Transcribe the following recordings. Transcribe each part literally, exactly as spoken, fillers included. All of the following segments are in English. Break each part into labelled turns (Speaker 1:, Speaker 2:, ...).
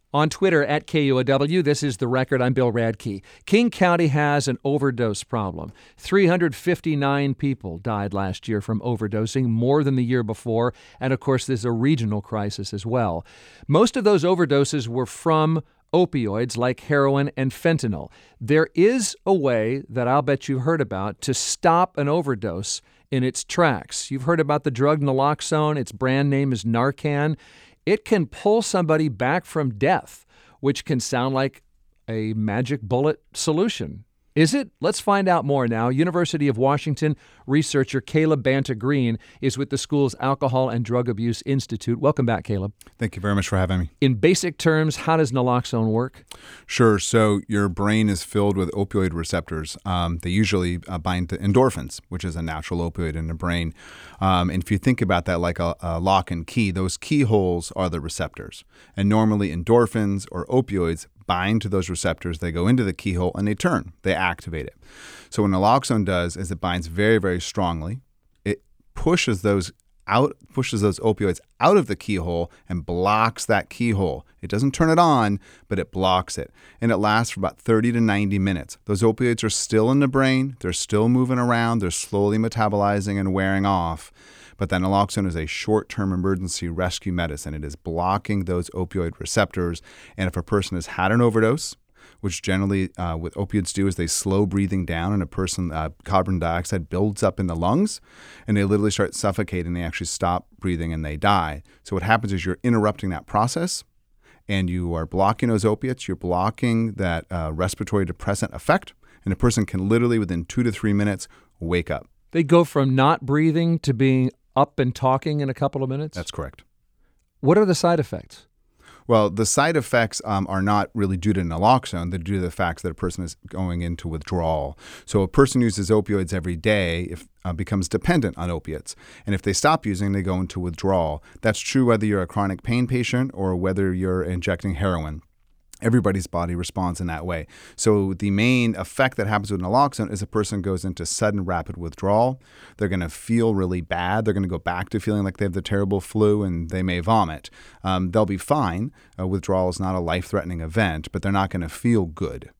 Speaker 1: On Twitter, at K U O W, this is The Record. I'm Bill Radke. King County has an overdose problem. three hundred fifty-nine people died last year from overdosing, more than the year before. And, of course, there's a regional crisis as well. Most of those overdoses were from opioids like heroin and fentanyl. There is a way that I'll bet you've heard about to stop an overdose in its tracks. You've heard about the drug naloxone. Its brand name is Narcan. It can pull somebody back from death, which can sound like a magic bullet solution. Is it? Let's find out more now. University of Washington researcher Caleb Banta-Green is with the school's Alcohol and Drug Abuse Institute. Welcome back, Caleb.
Speaker 2: Thank you very much for having me.
Speaker 1: In basic terms, how does naloxone work?
Speaker 2: Sure. So your brain is filled with opioid receptors. Um, they usually uh, bind to endorphins, which is a natural opioid in the brain. Um, and if you think about that like a, a lock and key, those keyholes are the receptors. And normally endorphins or opioids bind to those receptors, they go into the keyhole, and they turn, they activate it. So what naloxone does is it binds very, very strongly. It pushes those out, pushes those opioids out of the keyhole and blocks that keyhole. It doesn't turn it on, but it blocks it. And it lasts for about thirty to ninety minutes. Those opioids are still in the brain. They're still moving around. They're slowly metabolizing and wearing off. But then naloxone is a short-term emergency rescue medicine. It is blocking those opioid receptors. And if a person has had an overdose, which generally uh, what opioids do is they slow breathing down, and a person, uh, carbon dioxide builds up in the lungs, and they literally start suffocating. They actually stop breathing and they die. So what happens is you're interrupting that process, and you are blocking those opiates. You're blocking that uh, respiratory depressant effect, and a person can literally, within two to three minutes, wake up.
Speaker 1: They go from not breathing to being up and talking in a couple of minutes?
Speaker 2: That's correct.
Speaker 1: What are the side effects?
Speaker 2: Well, the side effects um, are not really due to naloxone. They're due to the fact that a person is going into withdrawal. So a person uses opioids every day if uh, becomes dependent on opiates. And if they stop using, they go into withdrawal. That's true whether you're a chronic pain patient or whether you're injecting heroin. Everybody's body responds in that way. So the main effect that happens with naloxone is a person goes into sudden rapid withdrawal. They're going to feel really bad. They're going to go back to feeling like they have the terrible flu, and they may vomit. Um, they'll be fine. Uh, withdrawal is not a life-threatening event, but they're not going to feel good.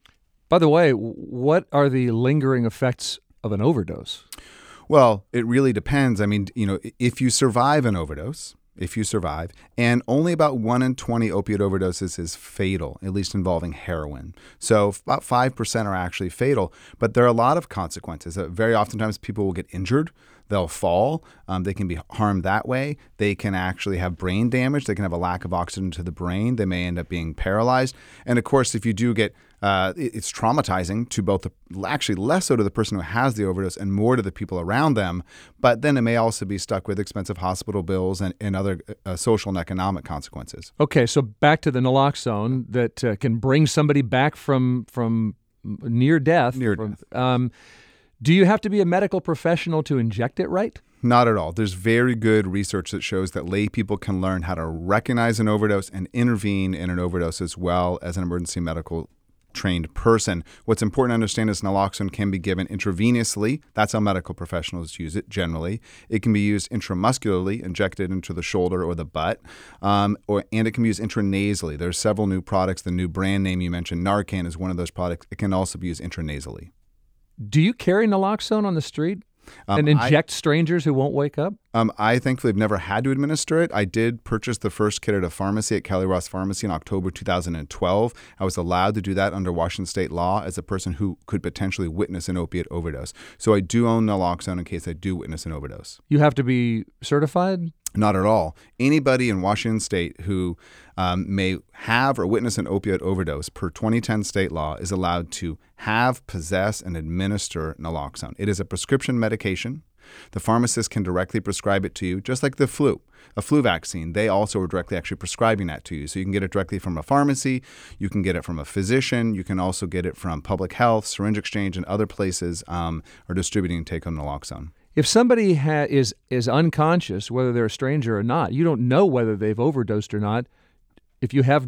Speaker 1: By the way, what are the lingering effects of an overdose?
Speaker 2: Well, it really depends. I mean, you know, if you survive an overdose, if you survive, and only about one in twenty opioid overdoses is fatal, at least involving heroin. So about five percent are actually fatal, but there are a lot of consequences. Uh, very oftentimes people will get injured. They'll fall. Um, they can be harmed that way. They can actually have brain damage. They can have a lack of oxygen to the brain. They may end up being paralyzed. And of course, if you do get, uh, it's traumatizing to both, the, actually less so to the person who has the overdose and more to the people around them. But then it may also be stuck with expensive hospital bills and, and other uh, social and economic consequences.
Speaker 1: Okay, so back to the naloxone that uh, can bring somebody back from from near death.
Speaker 2: Near
Speaker 1: from,
Speaker 2: death.
Speaker 1: Um, Do you have to be a medical professional to inject it right?
Speaker 2: Not at all. There's very good research that shows that lay people can learn how to recognize an overdose and intervene in an overdose as well as an emergency medical trained person. What's important to understand is naloxone can be given intravenously. That's how medical professionals use it generally. It can be used intramuscularly, injected into the shoulder or the butt, um, or and it can be used intranasally. There's several new products. The new brand name you mentioned, Narcan, is one of those products. It can also be used intranasally.
Speaker 1: Do you carry naloxone on the street
Speaker 2: um,
Speaker 1: and inject
Speaker 2: I,
Speaker 1: strangers who won't wake up?
Speaker 2: Um, I thankfully have never had to administer it. I did purchase the first kit at a pharmacy at Kelly Ross Pharmacy in October two thousand twelve. I was allowed to do that under Washington state law as a person who could potentially witness an opiate overdose. So I do own naloxone in case I do witness an overdose.
Speaker 1: You have to be certified?
Speaker 2: Not at all. Anybody in Washington state who um, may have or witness an opioid overdose per twenty ten state law is allowed to have, possess, and administer naloxone. It is a prescription medication. The pharmacist can directly prescribe it to you, just like the flu, a flu vaccine. They also are directly actually prescribing that to you. So you can get it directly from a pharmacy. You can get it from a physician. You can also get it from public health, syringe exchange, and other places um, are distributing take-home naloxone.
Speaker 1: If somebody ha- is is unconscious, whether they're a stranger or not, you don't know whether they've overdosed or not. If you have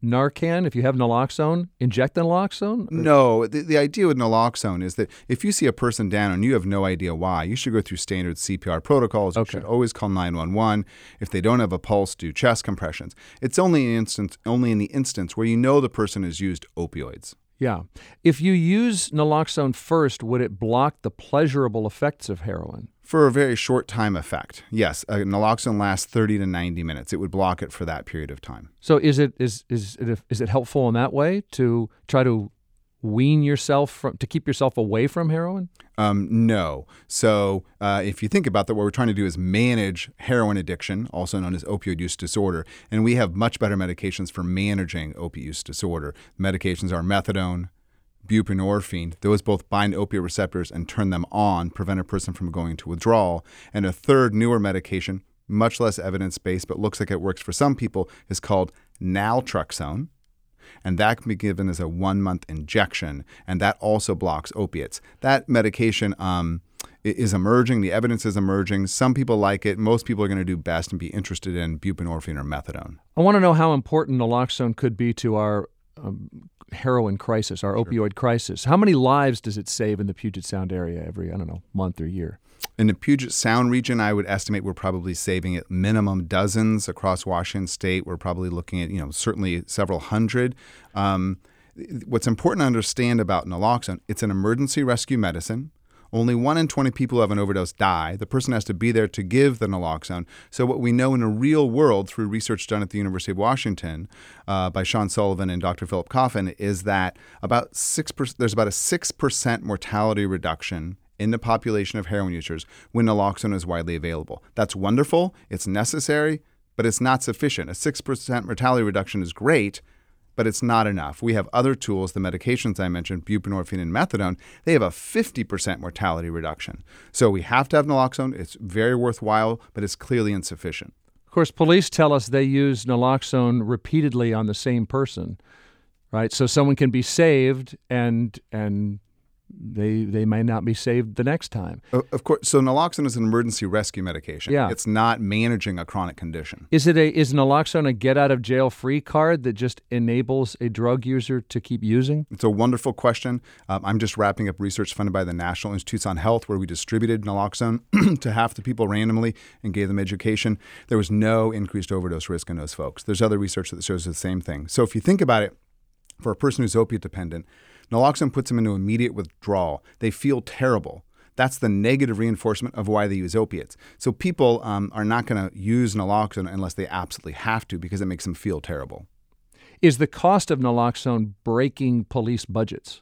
Speaker 1: Narcan, if you have naloxone, inject the naloxone?
Speaker 2: No, the, the idea with naloxone is that if you see a person down and you have no idea why, you should go through standard C P R protocols. You
Speaker 1: Okay.
Speaker 2: should always call nine one one. If they don't have a pulse, do chest compressions. It's only an instance, only in the instance where you know the person has used opioids.
Speaker 1: Yeah. If you use naloxone first, would it block the pleasurable effects of heroin?
Speaker 2: For a very short time effect. Yes, uh, naloxone lasts thirty to ninety minutes. It would block it for that period of time.
Speaker 1: So is it is is it is it helpful in that way to try to wean yourself from to keep yourself away from heroin?
Speaker 2: Um, no. So uh, if you think about that, what we're trying to do is manage heroin addiction, also known as opioid use disorder. And we have much better medications for managing opioid use disorder. Medications are methadone, buprenorphine. Those both bind opioid receptors and turn them on, prevent a person from going into withdrawal. And a third newer medication, much less evidence-based, but looks like it works for some people, is called naltrexone. And that can be given as a one-month injection, and that also blocks opiates. That medication um, is emerging. The evidence is emerging. Some people like it. Most people are going to do best and be interested in buprenorphine or methadone.
Speaker 1: I want to know how important naloxone could be to our um, heroin crisis, our
Speaker 2: Sure.
Speaker 1: opioid crisis. How many lives does it save in the Puget Sound area every, I don't know, month or year?
Speaker 2: In the Puget Sound region, I would estimate we're probably saving at minimum dozens. Across Washington State, we're probably looking at, you know, certainly several hundred. Um, what's important to understand about naloxone, it's an emergency rescue medicine. Only one in twenty people who have an overdose die. The person has to be there to give the naloxone. So what we know in the real world through research done at the University of Washington uh, by Sean Sullivan and Doctor Philip Coffin is that about six percent, there's about a six percent mortality reduction in the population of heroin users when naloxone is widely available. That's wonderful. It's necessary, but it's not sufficient. A six percent mortality reduction is great, but it's not enough. We have other tools, the medications I mentioned, buprenorphine and methadone, they have a fifty percent mortality reduction. So we have to have naloxone. It's very worthwhile, but it's clearly insufficient.
Speaker 1: Of course, police tell us they use naloxone repeatedly on the same person, right? So someone can be saved and and they they may not be saved the next time.
Speaker 2: Of course, so naloxone is an emergency rescue medication.
Speaker 1: Yeah.
Speaker 2: It's not managing a chronic condition.
Speaker 1: Is it a is naloxone a get out of jail free card that just enables a drug user to keep using?
Speaker 2: It's a wonderful question. Um, I'm just wrapping up research funded by the National Institutes on Health where we distributed naloxone to half the people randomly and gave them education. There was no increased overdose risk in those folks. There's other research that shows the same thing. So if you think about it, for a person who's opiate dependent, naloxone puts them into immediate withdrawal. They feel terrible. That's the negative reinforcement of why they use opiates. So people um, are not going to use naloxone unless they absolutely have to because it makes them feel terrible.
Speaker 1: Is the cost of naloxone breaking police budgets?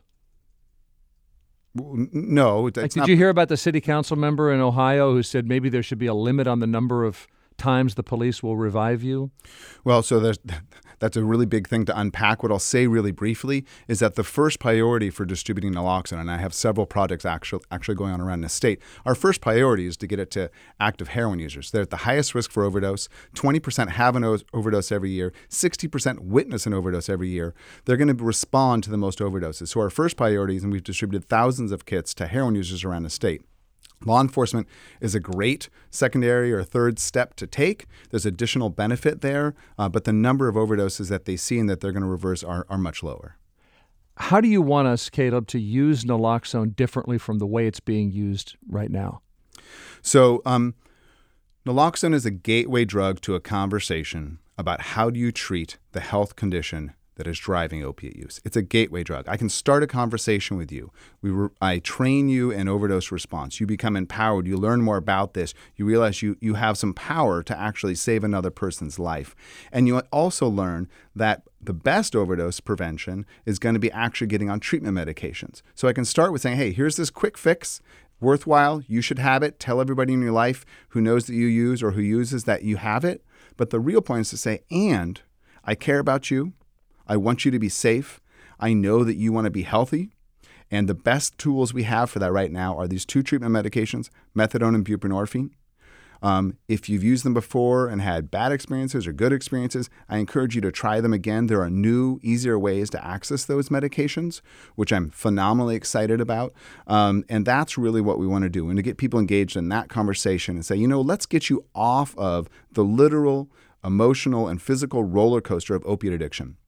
Speaker 2: W- No. It's
Speaker 1: Like, did
Speaker 2: not.
Speaker 1: you hear about the city council member in Ohio who said maybe there should be a limit on the number of times the police will revive you?
Speaker 2: Well, so there's, that's a really big thing to unpack. What I'll say really briefly is that the first priority for distributing naloxone, and I have several projects actually, actually going on around the state, our first priority is to get it to active heroin users. They're at the highest risk for overdose. twenty percent have an o- overdose every year. sixty percent witness an overdose every year. They're going to respond to the most overdoses. So our first priority is, and we've distributed thousands of kits to heroin users around the state. Law enforcement is a great secondary or third step to take. There's additional benefit there, uh, but the number of overdoses that they see and that they're going to reverse are, are much lower.
Speaker 1: How do you want us, Caleb, to use naloxone differently from the way it's being used right now?
Speaker 2: So um, naloxone is a gateway drug to a conversation about how do you treat the health condition that is driving opiate use. It's a gateway drug. I can start a conversation with you. We re- I train you in overdose response. You become empowered. You learn more about this. You realize you, you have some power to actually save another person's life. And you also learn that the best overdose prevention is going to be actually getting on treatment medications. So I can start with saying, hey, here's this quick fix. Worthwhile. You should have it. Tell everybody in your life who knows that you use or who uses that you have it. But the real point is to say, and I care about you. I want you to be safe. I know that you want to be healthy. And the best tools we have for that right now are these two treatment medications, methadone and buprenorphine. Um, if you've used them before and had bad experiences or good experiences, I encourage you to try them again. There are new, easier ways to access those medications, which I'm phenomenally excited about. Um, and that's really what we want to do, and to get people engaged in that conversation and say, you know, let's get you off of the literal, emotional, and physical roller coaster of opiate addiction.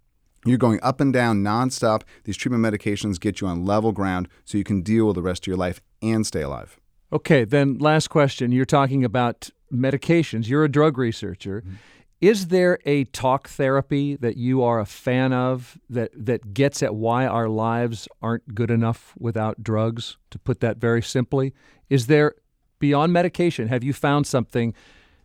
Speaker 2: You're going up and down nonstop. These treatment medications get you on level ground so you can deal with the rest of your life and stay alive.
Speaker 1: Okay, then last question. You're talking about medications. You're a drug researcher. Mm-hmm. Is there a talk therapy that you are a fan of that, that gets at why our lives aren't good enough without drugs, to put that very simply? Is there, beyond medication, have you found something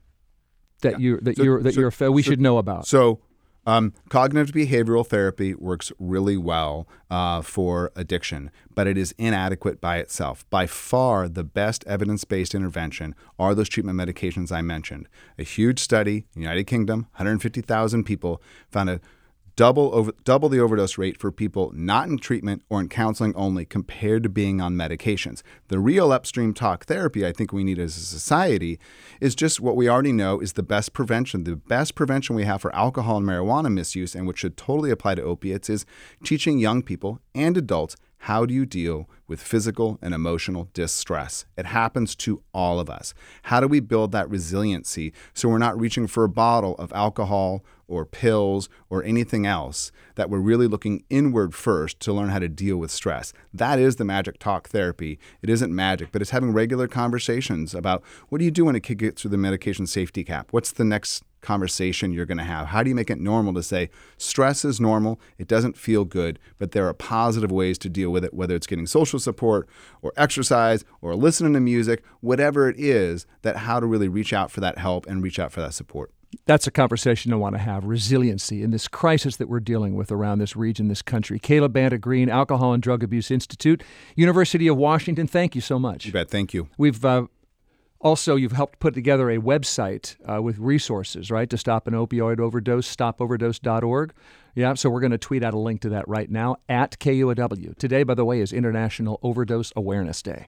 Speaker 1: that, yeah. you, that so, you're that so, you're a, we so, should know about?
Speaker 2: So um, cognitive behavioral therapy works really well uh, for addiction, but it is inadequate by itself. By far, the best evidence-based intervention are those treatment medications I mentioned. A huge study in the United Kingdom, one hundred fifty thousand people, found a double over double the overdose rate for people not in treatment or in counseling only compared to being on medications. The real upstream talk therapy I think we need as a society is just what we already know is the best prevention. The best prevention we have for alcohol and marijuana misuse, and which should totally apply to opiates, is teaching young people and adults how do you deal with physical and emotional distress. It happens to all of us. How do we build that resiliency so we're not reaching for a bottle of alcohol or pills or anything else, that we're really looking inward first to learn how to deal with stress? That is the magic talk therapy. It isn't magic, but it's having regular conversations about what do you do when a kid gets through the medication safety cap? What's the next conversation you're going to have? How do you make it normal to say stress is normal, it doesn't feel good, but there are positive ways to deal with it, whether it's getting social support or exercise or listening to music, whatever it is, that how to really reach out for that help and reach out for that support.
Speaker 1: That's a conversation I want to have, resiliency in this crisis that we're dealing with around this region, this country. Caleb Banta-Green, Alcohol and Drug Abuse Institute, University of Washington, thank you so much.
Speaker 2: You bet, thank you.
Speaker 1: We've uh, Also, you've helped put together a website uh, with resources, right, to stop an opioid overdose, stop overdose dot org. Yeah, so we're going to tweet out a link to that right now at K U O W. Today, by the way, is International Overdose Awareness Day.